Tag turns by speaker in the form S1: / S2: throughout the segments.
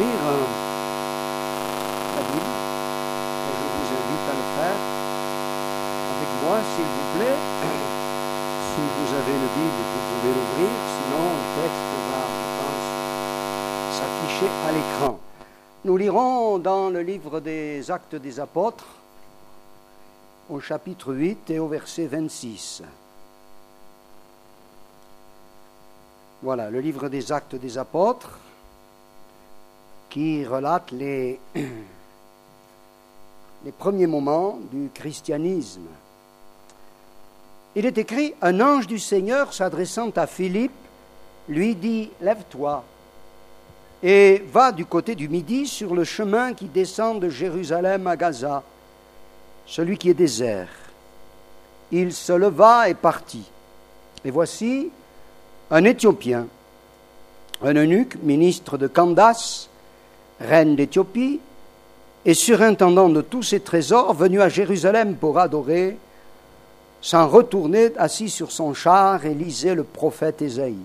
S1: ouvrir la Bible, et je vous invite à le faire avec moi, s'il vous plaît. Si vous avez une Bible, vous pouvez l'ouvrir, sinon le texte va, je pense, s'afficher à l'écran. Nous lirons dans le livre des Actes des Apôtres, au chapitre 8 et au verset 26. Voilà, le livre des Actes des Apôtres, qui relate les premiers moments du christianisme. Il est écrit, un ange du Seigneur s'adressant à Philippe lui dit, lève-toi et va du côté du Midi sur le chemin qui descend de Jérusalem à Gaza, celui qui est désert. Il se leva et partit. Et voici un Éthiopien, un eunuque, ministre de Candace, reine d'Éthiopie, et surintendant de tous ses trésors, venu à Jérusalem pour adorer, s'en retournait assis sur son char et lisait le prophète Ésaïe.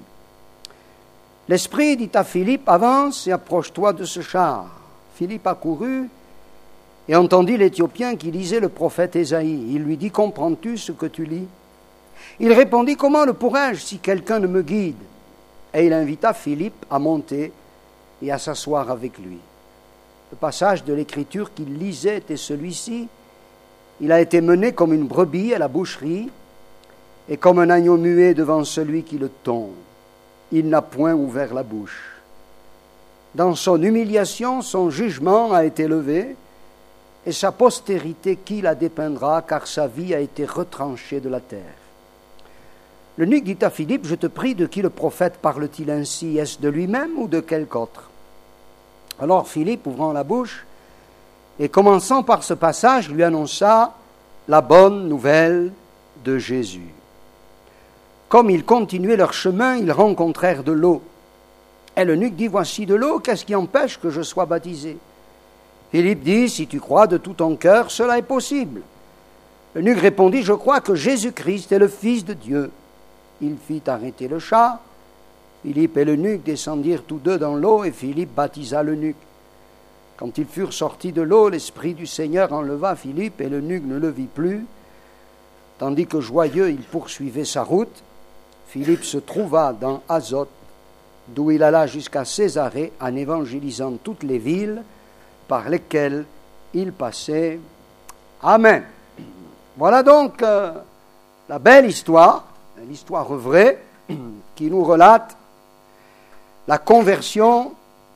S1: L'Esprit dit à Philippe, avance et approche-toi de ce char. Philippe accourut et entendit l'Éthiopien qui lisait le prophète Ésaïe. Il lui dit, comprends-tu ce que tu lis? Il répondit, comment le pourrais-je si quelqu'un ne me guide? Et il invita Philippe à monter et à s'asseoir avec lui. Le passage de l'Écriture qu'il lisait était celui-ci. Il a été mené comme une brebis à la boucherie et comme un agneau muet devant celui qui le tond. Il n'a point ouvert la bouche. Dans son humiliation, son jugement a été levé et sa postérité qui la dépeindra, car sa vie a été retranchée de la terre. L'eunuque dit à Philippe, je te prie, de qui le prophète parle-t-il ainsi? Est-ce de lui-même ou de quelque autre? Alors Philippe, ouvrant la bouche, et commençant par ce passage, lui annonça la bonne nouvelle de Jésus. Comme ils continuaient leur chemin, ils rencontrèrent de l'eau. Et l'eunuque dit, voici de l'eau, qu'est-ce qui empêche que je sois baptisé? Philippe dit, si tu crois de tout ton cœur, cela est possible. L'eunuque répondit, je crois que Jésus-Christ est le Fils de Dieu. Il fit arrêter le char. Philippe et l'eunuque descendirent tous deux dans l'eau, et Philippe baptisa l'eunuque. Quand ils furent sortis de l'eau, l'Esprit du Seigneur enleva Philippe, et l'eunuque ne le vit plus. Tandis que joyeux, il poursuivait sa route. Philippe se trouva dans Azote, d'où il alla jusqu'à Césarée, en évangélisant toutes les villes par lesquelles il passait. Amen. Voilà donc la belle histoire, l'histoire vraie, qui nous relate la conversion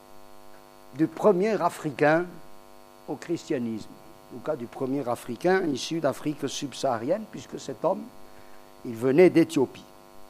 S1: du premier Africain au christianisme, au cas du premier Africain issu d'Afrique subsaharienne, puisque cet homme, il venait d'Éthiopie.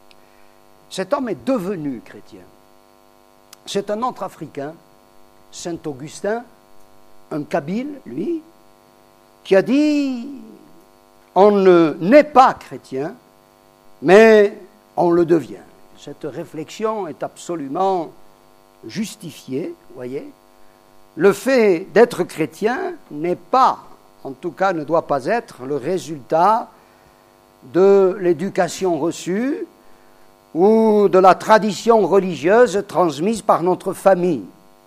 S1: Cet homme est devenu chrétien. C'est un autre Africain, Saint Augustin, un Kabyle, lui, qui a dit « On ne naît pas chrétien, mais on le devient ». Cette réflexion est absolument justifiée, voyez. Le fait d'être chrétien n'est pas, en tout cas ne doit pas être, le résultat de l'éducation reçue ou de la tradition religieuse transmise par notre famille.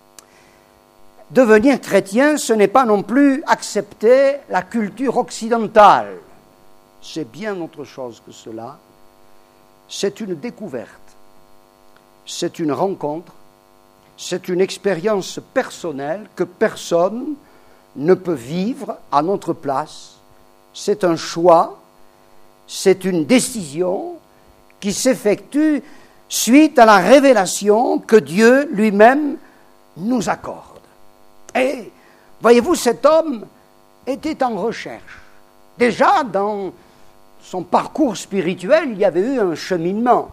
S1: Devenir chrétien, ce n'est pas non plus accepter la culture occidentale. C'est bien autre chose que cela. C'est une découverte, c'est une rencontre, c'est une expérience personnelle que personne ne peut vivre à notre place. C'est un choix, c'est une décision qui s'effectue suite à la révélation que Dieu lui-même nous accorde. Et voyez-vous, cet homme était en recherche. Déjà, dans son parcours spirituel, il y avait eu un cheminement.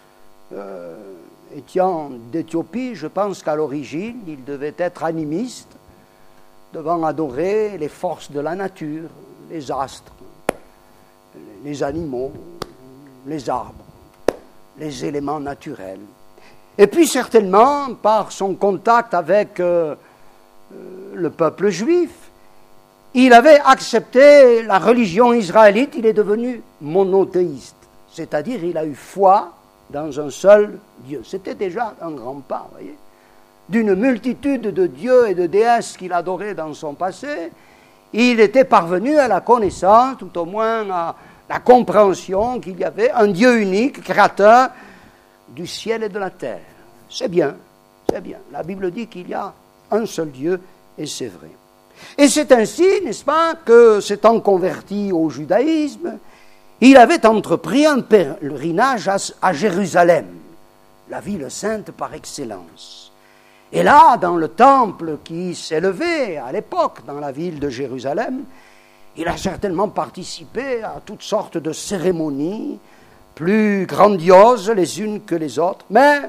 S1: Étant d'Éthiopie, je pense qu'à l'origine, il devait être animiste, devant adorer les forces de la nature, les astres, les animaux, les arbres, les éléments naturels. Et puis certainement, par son contact avec le peuple juif, il avait accepté la religion israélite, il est devenu monothéiste, c'est-à-dire il a eu foi dans un seul Dieu. C'était déjà un grand pas, vous voyez. d'une multitude de dieux et de déesses qu'il adorait dans son passé, il était parvenu à la connaissance, tout au moins à la compréhension qu'il y avait un Dieu unique, créateur du ciel et de la terre. C'est bien, c'est bien. La Bible dit qu'il y a un seul Dieu, et c'est vrai. Et c'est ainsi, n'est-ce pas, que s'étant converti au judaïsme, il avait entrepris un pèlerinage à Jérusalem, la ville sainte par excellence. Et là, dans le temple qui s'élevait à l'époque dans la ville de Jérusalem, il a certainement participé à toutes sortes de cérémonies, plus grandioses les unes que les autres, mais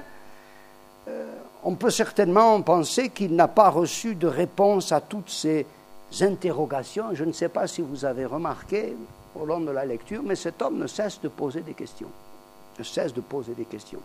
S1: on peut certainement penser qu'il n'a pas reçu de réponse à toutes ces interrogations. Je ne sais pas si vous avez remarqué au long de la lecture, mais cet homme ne cesse de poser des questions. Ne cesse de poser des questions.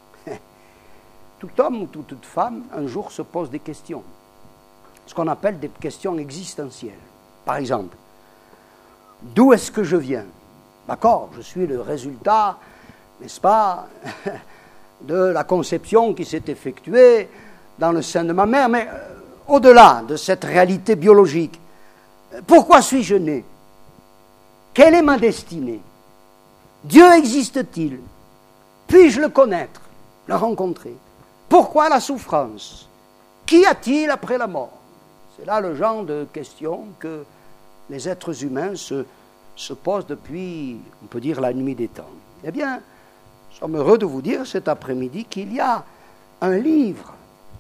S1: Tout homme ou toute femme, un jour, se pose des questions. Ce qu'on appelle des questions existentielles. Par exemple, d'où est-ce que je viens? D'accord, je suis le résultat, n'est-ce pas, de la conception qui s'est effectuée dans le sein de ma mère, mais au-delà de cette réalité biologique, pourquoi suis-je né? Quelle est ma destinée? Dieu existe-t-il? Puis-je le connaître, le rencontrer? Pourquoi la souffrance? Qu'y a-t-il après la mort? C'est là le genre de questions que les êtres humains se posent depuis, on peut dire, la nuit des temps. Eh bien, nous sommes heureux de vous dire cet après-midi qu'il y a un livre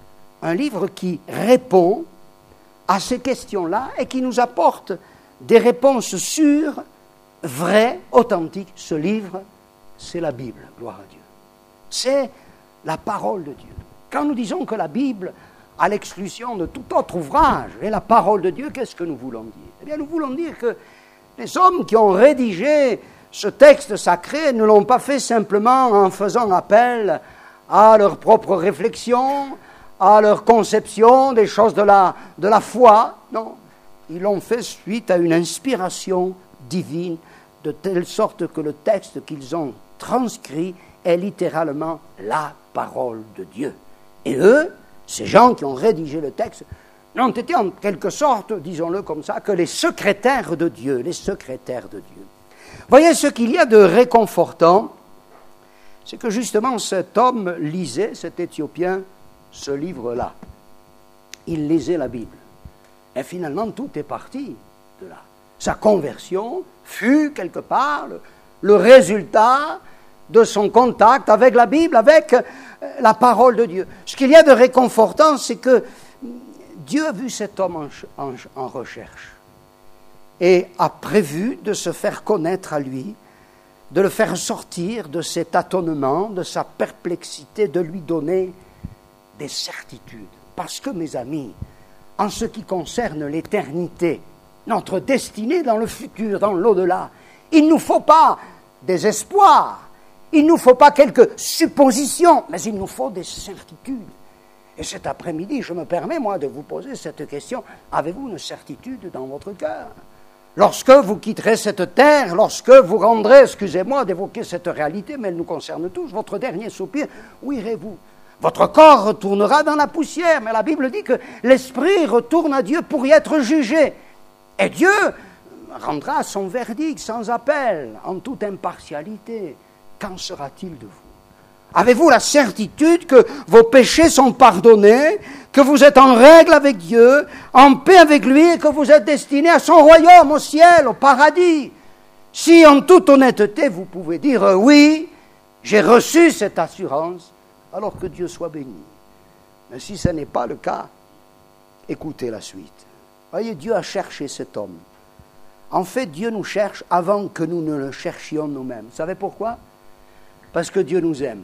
S1: qui répond à ces questions-là et qui nous apporte des réponses sûres, vraies, authentiques. Ce livre, c'est la Bible, gloire à Dieu. C'est la parole de Dieu. Quand nous disons que la Bible, à l'exclusion de tout autre ouvrage, est la parole de Dieu, qu'est-ce que nous voulons dire? Eh bien, nous voulons dire que les hommes qui ont rédigé ce texte sacré ne l'ont pas fait simplement en faisant appel à leur propre réflexion, à leur conception des choses de la foi. Non, ils l'ont fait suite à une inspiration divine, de telle sorte que le texte qu'ils ont transcrit est littéralement la parole de Dieu. Et eux, ces gens qui ont rédigé le texte, n'ont été en quelque sorte, disons-le comme ça, que les secrétaires de Dieu, les secrétaires de Dieu. Voyez, ce qu'il y a de réconfortant, c'est que justement cet homme lisait, cet Éthiopien, ce livre-là. Il lisait la Bible. Et finalement, tout est parti de là. Sa conversion fut, quelque part, le résultat de son contact avec la Bible, avec la parole de Dieu. Ce qu'il y a de réconfortant, c'est que Dieu a vu cet homme en recherche et a prévu de se faire connaître à lui, de le faire sortir de cet tâtonnement, de sa perplexité, de lui donner des certitudes. Parce que, mes amis, en ce qui concerne l'éternité, notre destinée dans le futur, dans l'au-delà, il ne nous faut pas des espoirs, il ne nous faut pas quelques suppositions, mais il nous faut des certitudes. Et cet après-midi, je me permets, moi, de vous poser cette question. Avez-vous une certitude dans votre cœur? Lorsque vous quitterez cette terre, lorsque vous rendrez, excusez-moi d'évoquer cette réalité, mais elle nous concerne tous, votre dernier soupir, où irez-vous? Votre corps retournera dans la poussière, mais la Bible dit que l'esprit retourne à Dieu pour y être jugé. Et Dieu rendra son verdict sans appel, en toute impartialité. Qu'en sera-t-il de vous? Avez-vous la certitude que vos péchés sont pardonnés, que vous êtes en règle avec Dieu, en paix avec lui, et que vous êtes destiné à son royaume, au ciel, au paradis? Si en toute honnêteté vous pouvez dire oui, j'ai reçu cette assurance, alors que Dieu soit béni. Mais si ce n'est pas le cas, écoutez la suite. Voyez, Dieu a cherché cet homme. En fait, Dieu nous cherche avant que nous ne le cherchions nous-mêmes. Vous savez pourquoi? Parce que Dieu nous aime.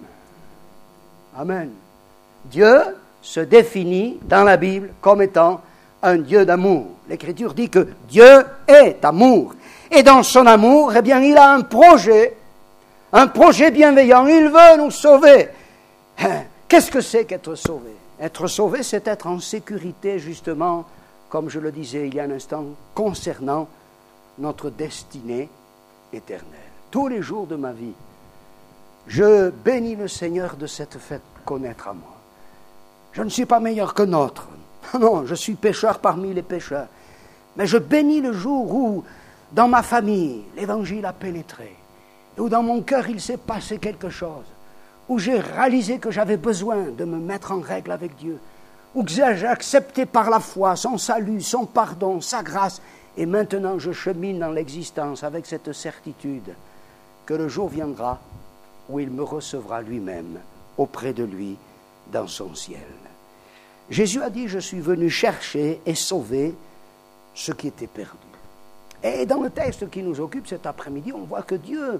S1: Amen. Dieu se définit dans la Bible comme étant un Dieu d'amour. L'Écriture dit que Dieu est amour. Et dans son amour, eh bien, il a un projet bienveillant. Il veut nous sauver. Qu'est-ce que c'est qu'être sauvé? Être sauvé, c'est être en sécurité, justement, comme je le disais il y a un instant, concernant notre destinée éternelle. Tous les jours de ma vie, je bénis le Seigneur de cette fête connaître à moi. Je ne suis pas meilleur que d'autres. Non, je suis pécheur parmi les pécheurs. Mais je bénis le jour où, dans ma famille, l'Évangile a pénétré, et où dans mon cœur il s'est passé quelque chose, où j'ai réalisé que j'avais besoin de me mettre en règle avec Dieu, où j'ai accepté par la foi son salut, son pardon, sa grâce, et maintenant je chemine dans l'existence avec cette certitude que le jour viendra où il me recevra lui-même auprès de lui dans son ciel. Jésus a dit, je suis venu chercher et sauver ce qui était perdu. Et dans le texte qui nous occupe cet après-midi, on voit que Dieu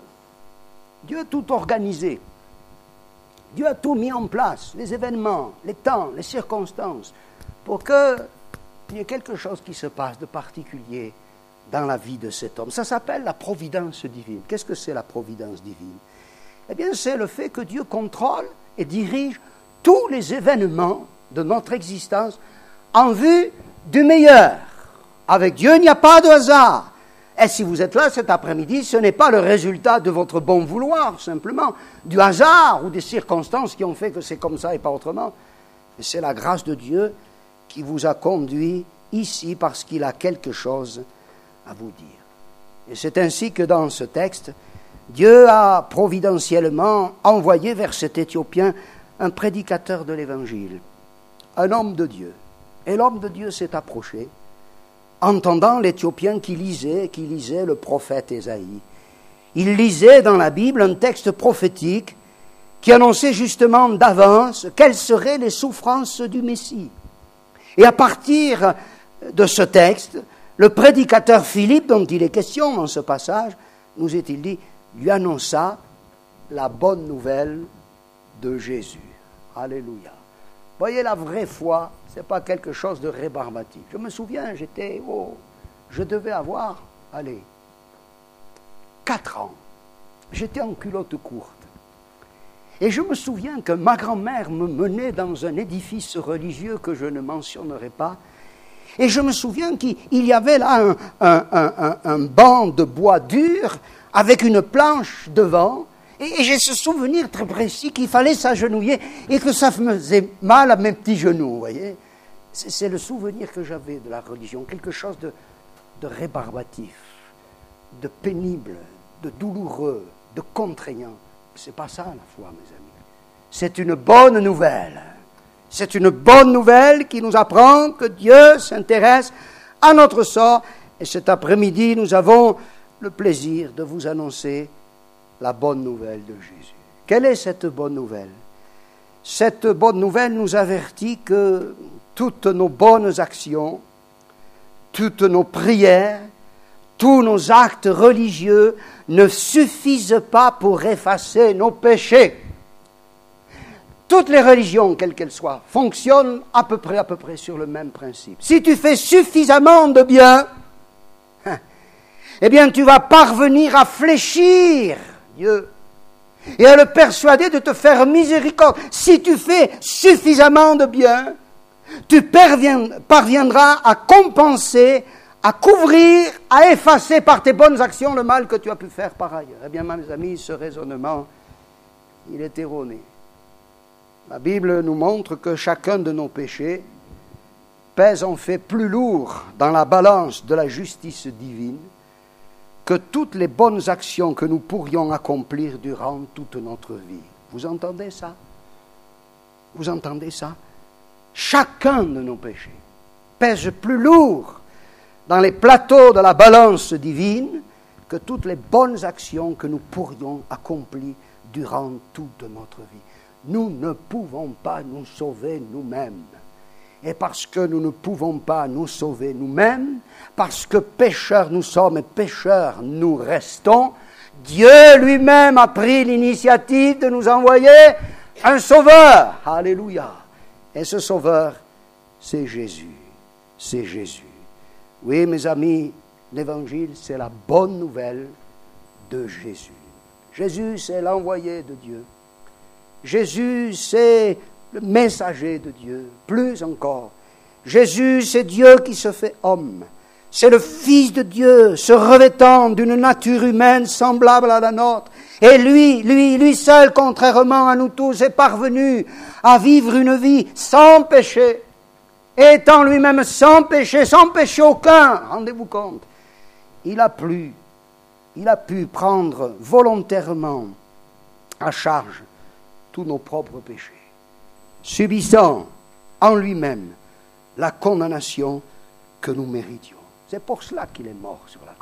S1: a tout organisé. Dieu a tout mis en place, les événements, les temps, les circonstances, pour qu'il y ait quelque chose qui se passe de particulier dans la vie de cet homme. Ça s'appelle la providence divine. Qu'est-ce que c'est la providence divine? Eh bien, c'est le fait que Dieu contrôle et dirige tous les événements de notre existence en vue du meilleur. Avec Dieu, il n'y a pas de hasard. Et si vous êtes là cet après-midi, ce n'est pas le résultat de votre bon vouloir, simplement, du hasard ou des circonstances qui ont fait que c'est comme ça et pas autrement. Et c'est la grâce de Dieu qui vous a conduit ici parce qu'il a quelque chose à vous dire. Et c'est ainsi que dans ce texte, Dieu a providentiellement envoyé vers cet Éthiopien un prédicateur de l'Évangile, un homme de Dieu. Et l'homme de Dieu s'est approché, entendant l'Éthiopien qui lisait le prophète Ésaïe. Il lisait dans la Bible un texte prophétique qui annonçait justement d'avance quelles seraient les souffrances du Messie. Et à partir de ce texte, le prédicateur Philippe, dont il est question dans ce passage, nous est-il dit, lui annonça la bonne nouvelle de Jésus. Alléluia. Voyez, la vraie foi, ce n'est pas quelque chose de rébarbatif. Je me souviens, je devais avoir, 4 ans. J'étais en culotte courte. Et je me souviens que ma grand-mère me menait dans un édifice religieux que je ne mentionnerai pas. Et je me souviens qu'il y avait là un banc de bois dur avec une planche devant. Et j'ai ce souvenir très précis qu'il fallait s'agenouiller et que ça me faisait mal à mes petits genoux, vous voyez. C'est le souvenir que j'avais de la religion, quelque chose de rébarbatif, de pénible, de douloureux, de contraignant. C'est pas ça la foi, mes amis. C'est une bonne nouvelle. C'est une bonne nouvelle qui nous apprend que Dieu s'intéresse à notre sort. Et cet après-midi, nous avons le plaisir de vous annoncer la bonne nouvelle de Jésus. Quelle est cette bonne nouvelle? Cette bonne nouvelle nous avertit que toutes nos bonnes actions, toutes nos prières, tous nos actes religieux ne suffisent pas pour effacer nos péchés. Toutes les religions, quelles qu'elles soient, fonctionnent à peu près sur le même principe. Si tu fais suffisamment de bien, eh bien tu vas parvenir à fléchir Dieu et à le persuader de te faire miséricorde. Si tu fais suffisamment de bien, tu parviendras à compenser, à couvrir, à effacer par tes bonnes actions le mal que tu as pu faire par ailleurs. Eh bien, mes amis, ce raisonnement, il est erroné. La Bible nous montre que chacun de nos péchés pèse en fait plus lourd dans la balance de la justice divine que toutes les bonnes actions que nous pourrions accomplir durant toute notre vie. Vous entendez ça? Vous entendez ça? Chacun de nos péchés pèse plus lourd dans les plateaux de la balance divine que toutes les bonnes actions que nous pourrions accomplir durant toute notre vie. Nous ne pouvons pas nous sauver nous-mêmes. Et parce que nous ne pouvons pas nous sauver nous-mêmes, parce que pécheurs nous sommes et pécheurs nous restons, Dieu lui-même a pris l'initiative de nous envoyer un sauveur. Alléluia. Et ce sauveur, c'est Jésus. C'est Jésus. Oui, mes amis, l'évangile, c'est la bonne nouvelle de Jésus. Jésus, c'est l'envoyé de Dieu. Jésus, c'est le messager de Dieu, plus encore. Jésus, c'est Dieu qui se fait homme. C'est le Fils de Dieu, se revêtant d'une nature humaine semblable à la nôtre, Et lui seul, contrairement à nous tous, est parvenu à vivre une vie sans péché, étant lui-même sans péché aucun, rendez-vous compte. Il a pu prendre volontairement à charge tous nos propres péchés, subissant en lui-même la condamnation que nous méritions. C'est pour cela qu'il est mort sur la croix.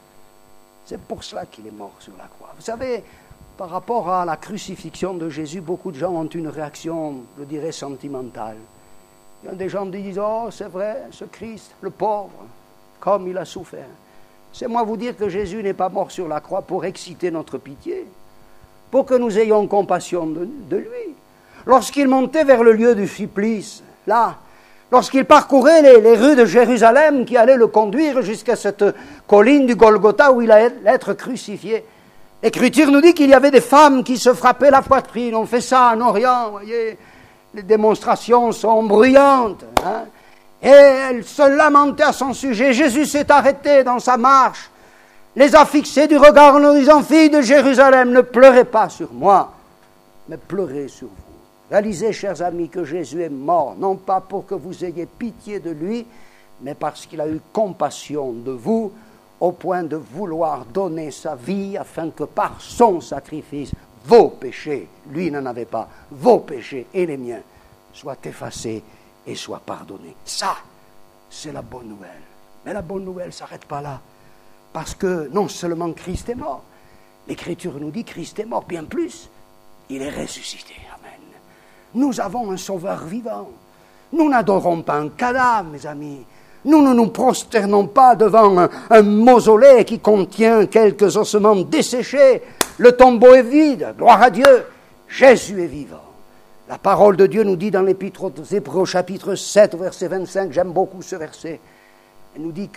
S1: C'est pour cela qu'il est mort sur la croix. Vous savez, par rapport à la crucifixion de Jésus, beaucoup de gens ont une réaction, je dirais, sentimentale. Il y a des gens qui disent « Oh, c'est vrai, ce Christ, le pauvre, comme il a souffert. » C'est moi vous dire que Jésus n'est pas mort sur la croix pour exciter notre pitié, pour que nous ayons compassion de lui. Lorsqu'il montait vers le lieu du supplice, là, lorsqu'il parcourait les rues de Jérusalem qui allaient le conduire jusqu'à cette colline du Golgotha où il allait être crucifié, l'Écriture nous dit qu'il y avait des femmes qui se frappaient la poitrine. On fait ça en Orient, vous voyez, les démonstrations sont bruyantes, hein. Et elles se lamentaient à son sujet. Jésus s'est arrêté dans sa marche, les a fixés du regard en leur disant « Filles de Jérusalem, ne pleurez pas sur moi, mais pleurez sur vous. » Réalisez, chers amis, que Jésus est mort, non pas pour que vous ayez pitié de lui, mais parce qu'il a eu compassion de vous, au point de vouloir donner sa vie, afin que par son sacrifice, vos péchés, lui n'en avait pas, vos péchés et les miens, soient effacés et soient pardonnés. Ça, c'est la bonne nouvelle. Mais la bonne nouvelle ne s'arrête pas là. Parce que non seulement Christ est mort, l'Écriture nous dit que Christ est mort, bien plus, il est ressuscité. Amen. Nous avons un Sauveur vivant. Nous n'adorons pas un cadavre, mes amis. Nous ne nous prosternons pas devant un mausolée qui contient quelques ossements desséchés. Le tombeau est vide. Gloire à Dieu. Jésus est vivant. La parole de Dieu nous dit dans l'Épître aux Hébreux, chapitre 7, verset 25, j'aime beaucoup ce verset, elle nous dit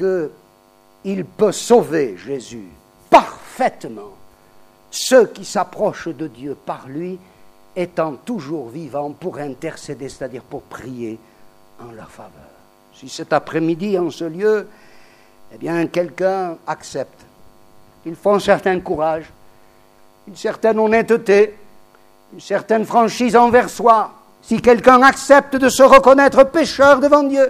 S1: qu'il peut sauver, Jésus, parfaitement, ceux qui s'approchent de Dieu par lui, étant toujours vivants pour intercéder, c'est-à-dire pour prier en leur faveur. Si cet après-midi, en ce lieu, eh bien, quelqu'un accepte, il faut un certain courage, une certaine honnêteté, une certaine franchise envers soi, si quelqu'un accepte de se reconnaître pécheur devant Dieu,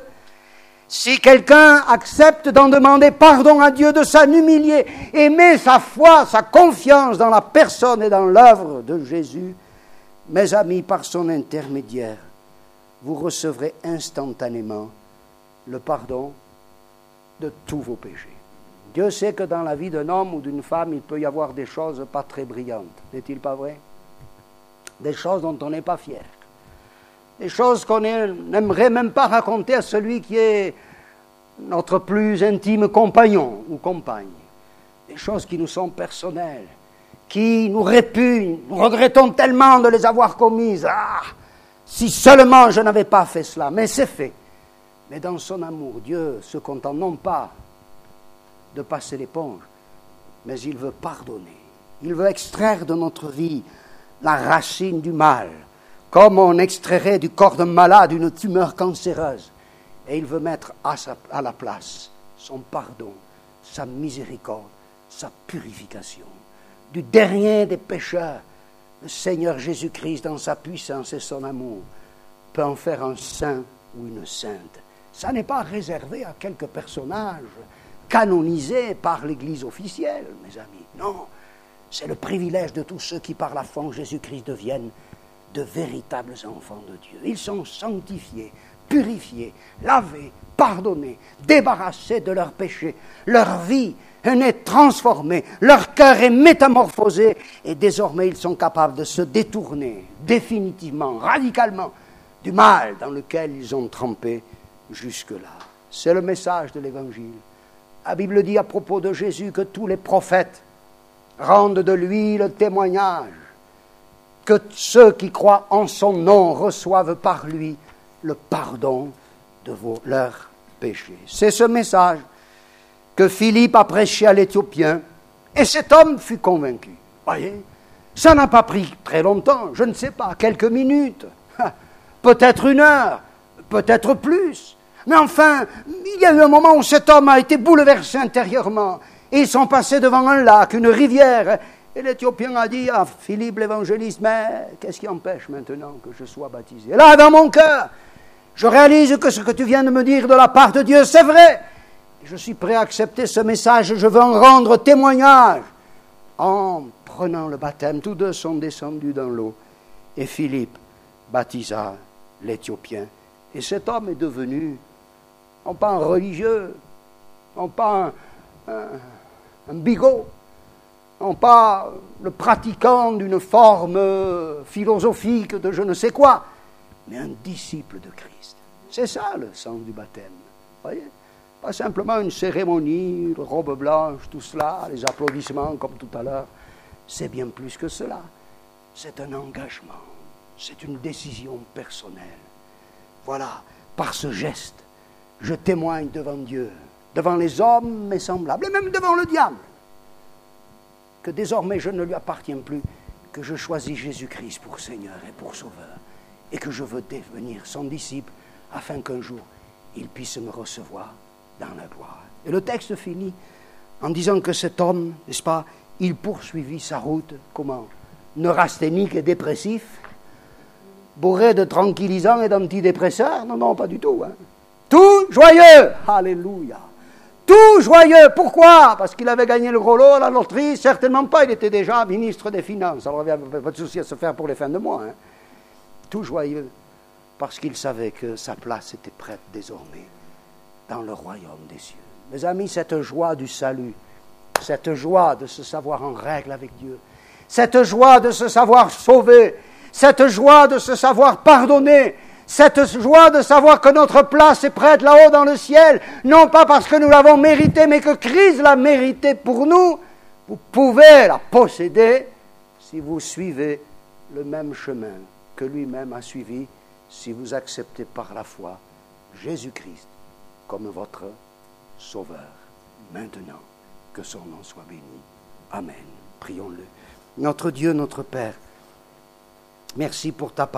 S1: si quelqu'un accepte d'en demander pardon à Dieu, de s'en humilier, et met sa foi, sa confiance dans la personne et dans l'œuvre de Jésus, mes amis, par son intermédiaire, vous recevrez instantanément le pardon de tous vos péchés. Dieu sait que dans la vie d'un homme ou d'une femme, il peut y avoir des choses pas très brillantes, n'est-il pas vrai ? Des choses dont on n'est pas fier, des choses qu'on n'aimerait même pas raconter à celui qui est notre plus intime compagnon ou compagne, des choses qui nous sont personnelles, qui nous répugnent, nous regrettons tellement de les avoir commises. Ah, si seulement je n'avais pas fait cela, mais c'est fait. Mais dans son amour, Dieu se contente non pas de passer l'éponge, mais il veut pardonner, il veut extraire de notre vie la racine du mal, comme on extrairait du corps d'un malade une tumeur cancéreuse. Et il veut mettre à la place son pardon, sa miséricorde, sa purification. Du dernier des pécheurs, le Seigneur Jésus-Christ, dans sa puissance et son amour, peut en faire un saint ou une sainte. Ça n'est pas réservé à quelques personnages canonisés par l'Église officielle, mes amis. Non. C'est le privilège de tous ceux qui, par la foi en Jésus-Christ, deviennent de véritables enfants de Dieu. Ils sont sanctifiés, purifiés, lavés, pardonnés, débarrassés de leurs péchés. Leur vie est transformée, leur cœur est métamorphosé, et désormais ils sont capables de se détourner définitivement, radicalement, du mal dans lequel ils ont trempé jusque-là. C'est le message de l'Évangile. La Bible dit à propos de Jésus que tous les prophètes rendent de lui le témoignage, que ceux qui croient en son nom reçoivent par lui le pardon de leurs péchés. C'est ce message que Philippe a prêché à l'Éthiopien, et cet homme fut convaincu. Voyez, ça n'a pas pris très longtemps, je ne sais pas, quelques minutes, peut-être une heure, peut-être plus. Mais enfin, il y a eu un moment où cet homme a été bouleversé intérieurement. Et ils sont passés devant un lac, une rivière, Et l'Éthiopien a dit à Philippe l'évangéliste, mais qu'est-ce qui empêche maintenant que je sois baptisé? Et là, dans mon cœur, je réalise que ce que tu viens de me dire de la part de Dieu, c'est vrai. Je suis prêt à accepter ce message, je veux en rendre témoignage. En prenant le baptême, tous deux sont descendus dans l'eau. Et Philippe baptisa l'Éthiopien. Et cet homme est devenu, non pas un religieux, non pas un bigot, non pas le pratiquant d'une forme philosophique de je ne sais quoi, mais un disciple de Christ. C'est ça le sens du baptême. Voyez ? Pas simplement une cérémonie, une robe blanche, tout cela, les applaudissements comme tout à l'heure. C'est bien plus que cela. C'est un engagement. C'est une décision personnelle. Voilà, par ce geste, je témoigne devant Dieu, devant les hommes, mes semblables, et même devant le diable, que désormais je ne lui appartiens plus, que je choisis Jésus-Christ pour Seigneur et pour Sauveur, et que je veux devenir son disciple, afin qu'un jour, il puisse me recevoir dans la gloire. Et le texte finit en disant que cet homme, n'est-ce pas, il poursuivit sa route, comment? Neurasthénique et dépressif, bourré de tranquillisants et d'antidépresseurs? Non, pas du tout. Hein. Tout joyeux! Alléluia! Tout joyeux! Pourquoi? Parce qu'il avait gagné le gros lot à la loterie? Certainement pas, il était déjà ministre des Finances. Alors il n'y avait pas de souci à se faire pour les fins de mois. Hein. Tout joyeux, parce qu'il savait que sa place était prête désormais dans le royaume des cieux. Mes amis, cette joie du salut, cette joie de se savoir en règle avec Dieu, cette joie de se savoir sauvé, cette joie de se savoir pardonné, cette joie de savoir que notre place est prête là-haut dans le ciel, non pas parce que nous l'avons mérité, mais que Christ l'a mérité pour nous, vous pouvez la posséder si vous suivez le même chemin que lui-même a suivi, si vous acceptez par la foi Jésus-Christ comme votre Sauveur. Maintenant, que son nom soit béni. Amen. Prions-le. Notre Dieu, notre Père, merci pour ta parole.